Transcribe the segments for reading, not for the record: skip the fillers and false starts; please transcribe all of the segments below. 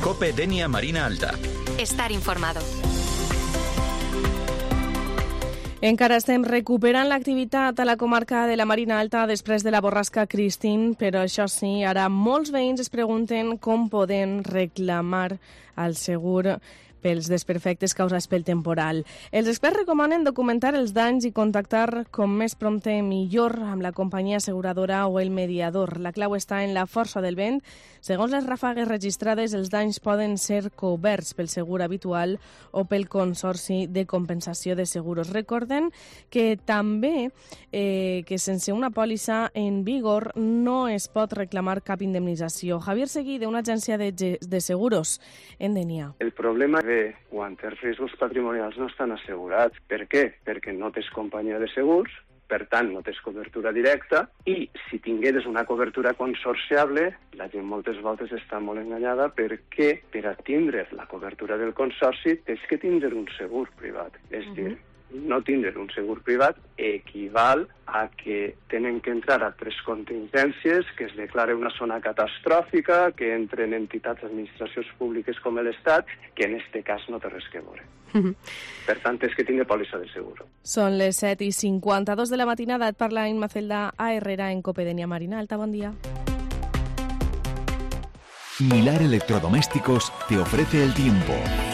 COPE Dénia Marina Alta. Estar informado. Encara estem recuperant l'activitat a la comarca de la Marina Alta després de la borrasca Christine, però això sí, ara molts veïns es pregunten com poden reclamar el segur pels desperfectes causats pel temporal. Els experts recomanen documentar els danys i contactar com més prompte millor amb la companyia asseguradora o el mediador. La clau està en la força del vent. Segons les ràfegues registrades, els danys poden ser coberts pel segur habitual o pel Consorci de Compensació de Seguros. Recorden que també que sense una pòlissa en vigor no es pot reclamar cap indemnització. Javier Seguí, d'una agència de seguros en Dénia. El problema ve quan els riscos patrimonials no estan assegurats. Per què? Perquè no tens companyia de segurs, per tant no tens cobertura directa, i si tingueres una cobertura consorciable, la gent moltes voltes està molt enganyada perquè per a tindre la cobertura del consorci tens que tindre un segur privat. És dir, no tindre un segur privat equival a que tenen que entrar a 3 contingències, que es declare una zona catastròfica, que entren entitats d'administracions públiques com l'Estat, que en aquest cas no té res que veure. Per tant, és que tindre pòlissa de seguro. Són les 7:52 de la matinada. Et parla Inma Celda a Herrera en COPE Dénia Marina Alta. Bon dia. Milar Electrodomésticos te ofrece el tiempo.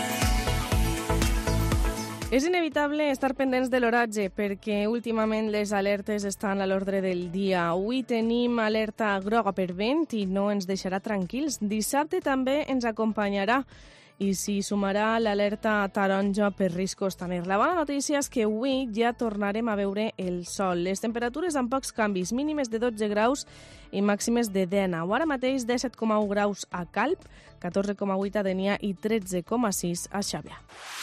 És inevitable estar pendents de l'oratge perquè últimament les alertes estan a l'ordre del dia. Avui tenim alerta groga per vent i no ens deixarà tranquils. Dissabte també ens acompanyarà i s'hi sumarà l'alerta taronja per riscos taners. La bona notícia és que avui ja tornarem a veure el sol. Les temperatures amb pocs canvis, mínimes de 12 graus i màximes de 19. Ara mateix 17,1 graus a Calp, 14,8 a Dénia i 13,6 a Xàbia.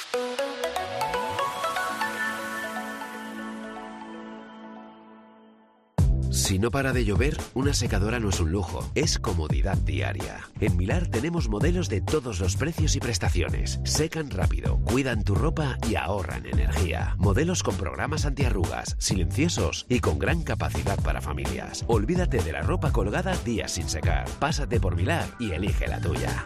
Si no para de llover, una secadora no es un lujo, es comodidad diaria. En Milar tenemos modelos de todos los precios y prestaciones. Secan rápido, cuidan tu ropa y ahorran energía. Modelos con programas antiarrugas, silenciosos y con gran capacidad para familias. Olvídate de la ropa colgada días sin secar. Pásate por Milar y elige la tuya.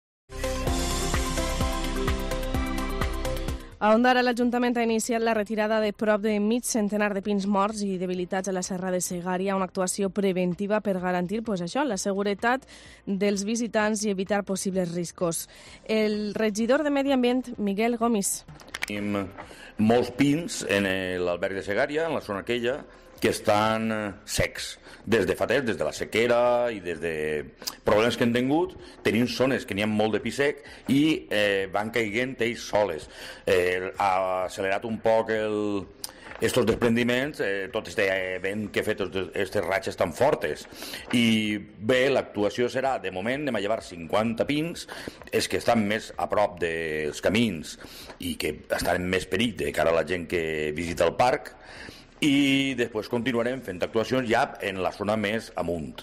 A Ondara, l'Ajuntament ha iniciat la retirada de prop de mig centenar de pins morts i debilitats a la Serra de Segària, una actuació preventiva per garantir la seguretat dels visitants i evitar possibles riscos. El regidor de Medi Ambient, Miguel Gomis. Tenim molts pins en l'alberg de Segària, en la zona aquella, que estan secs. Des de fa temps, des de la sequera i des de problemes que hem tingut, tenim zones que n'hi ha molt de pi sec i van caiguent ells soles. Ha accelerat un poc estos desprendiments, tot este vent que ha fet aquestes ratxes tan fortes. I bé, l'actuació serà, de moment, anem a llevar 50 pins, els que estan més a prop dels camins i que estan en més perill de cara a la gent que visita el parc, i després continuarem fent actuacions ja en la zona més amunt.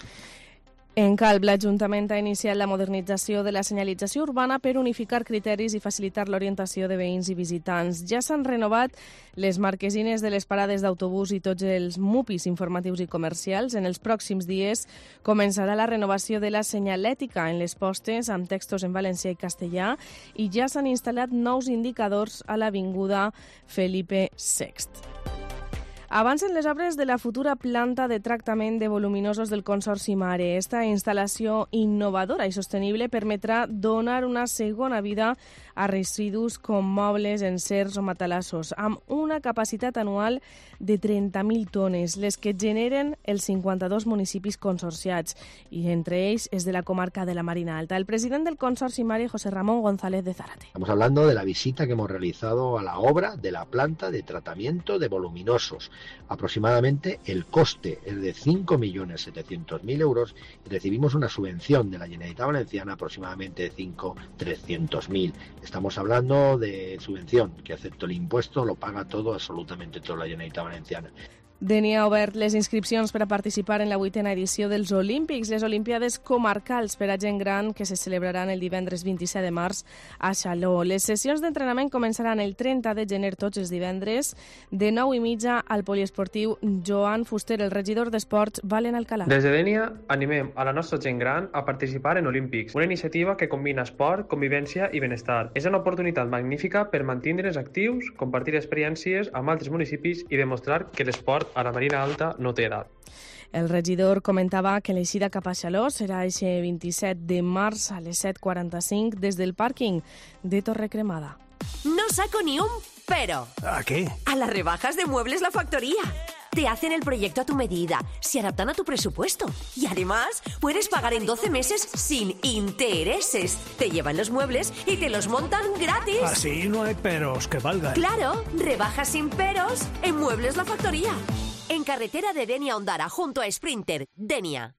En Calp, l'Ajuntament ha iniciat la modernització de la senyalització urbana per unificar criteris i facilitar l'orientació de veïns i visitants. Ja s'han renovat les marquesines de les parades d'autobús i tots els MUPIs informatius i comercials. En els pròxims dies començarà la renovació de la senyalètica en les postes amb textos en valencià i castellà i ja s'han instal·lat nous indicadors a l'avinguda Felipe VI. Avancen les obres de la futura planta de tractament de voluminosos del Consorci Mare. Esta instal·lació innovadora i sostenible permetrà donar una segona vida a residus com mobles, encerts o matalassos, amb una capacitat anual de 30.000 tones, les que generen els 52 municipis consorciats, i entre ells és de la comarca de la Marina Alta. El president del Consorci Mare, José Ramón González de Zárate. Estamos hablando de la visita que hemos realizado a la obra de la planta de tratamiento de voluminosos. Aproximadamente el coste es de 5.700.000 euros y recibimos una subvención de la Generalitat Valenciana aproximadamente de 5.300.000. Estamos hablando de subvención que, excepto el impuesto, lo paga todo, absolutamente todo, la Generalitat Valenciana. Denia ha obert les inscripcions per a participar en la 8a edició dels Olímpics, les Olimpiades comarcals per a gent gran que se celebraran el divendres 27 de març a Xaló. Les sessions d'entrenament començaran el 30 de gener tots els divendres de 9:30 al poliesportiu Joan Fuster. El regidor d'Esports, Valen Alcalà. Des de Denia animem a la nostra gent gran a participar en Olímpics, una iniciativa que combina esport, convivència i benestar. És una oportunitat magnífica per mantindre's actius, compartir experiències amb altres municipis i demostrar que l'esport a la Marina Alta no té edat. El regidor comentava que l'eixida cap a Xaló serà el 27 de març a les 7:45 des del pàrquing de Torre Cremada. No saco ni un pero. ¿A qué? A las rebajas de Muebles La Factoría. Te hacen el proyecto a tu medida, se adaptan a tu presupuesto y además puedes pagar en 12 meses sin intereses. Te llevan los muebles y te los montan gratis. Así no hay peros que valgan. Claro, rebajas sin peros en Muebles La Factoría. En carretera de Denia a Ondara, junto a Sprinter, Denia.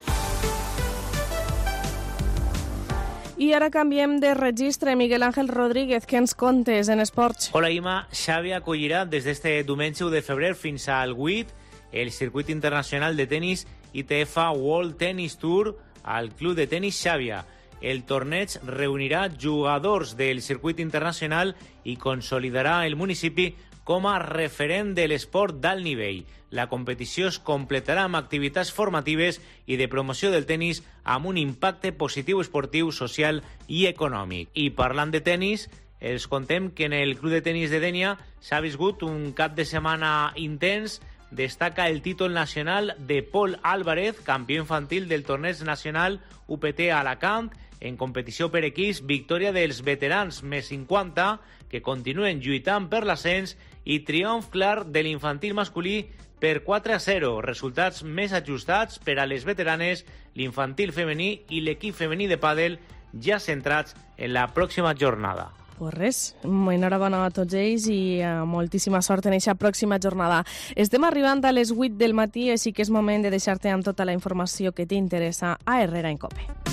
I ara canviem de registre. Miguel Ángel Rodríguez, què ens contes en esports? Hola, Ima. Xavi acollirà des d'este diumenge 1 de febrer fins al 8 el circuit internacional de tenis ITF World Tennis Tour al Club de Tenis Xàbia. El torneig reunirà jugadors del circuit internacional i consolidarà el municipi com a referent de l'esport d'alt nivell. La competició es completarà amb activitats formatives i de promoció del tenis amb un impacte positiu esportiu, social i econòmic. I parlant de tenis, els contem que en el Club de Tenis de Denia s'ha viscut un cap de setmana intens. Destaca el títol nacional de Pol Álvarez, campió infantil del torneig nacional UPT Alacant. En competició per equips, victòria dels veterans més 50, que continuen lluitant per l'ascens, i triomf clar de l'infantil masculí per 4-0. Resultats més ajustats per a les veteranes, l'infantil femení i l'equip femení de pàdel, ja centrats en la pròxima jornada. Pues res, enhorabona a tots ells i moltíssima sort en aquesta pròxima jornada. Estem arribant a les 8 del matí, així que és moment de deixar-te amb tota la informació que t'interessa a Herrera en Cope.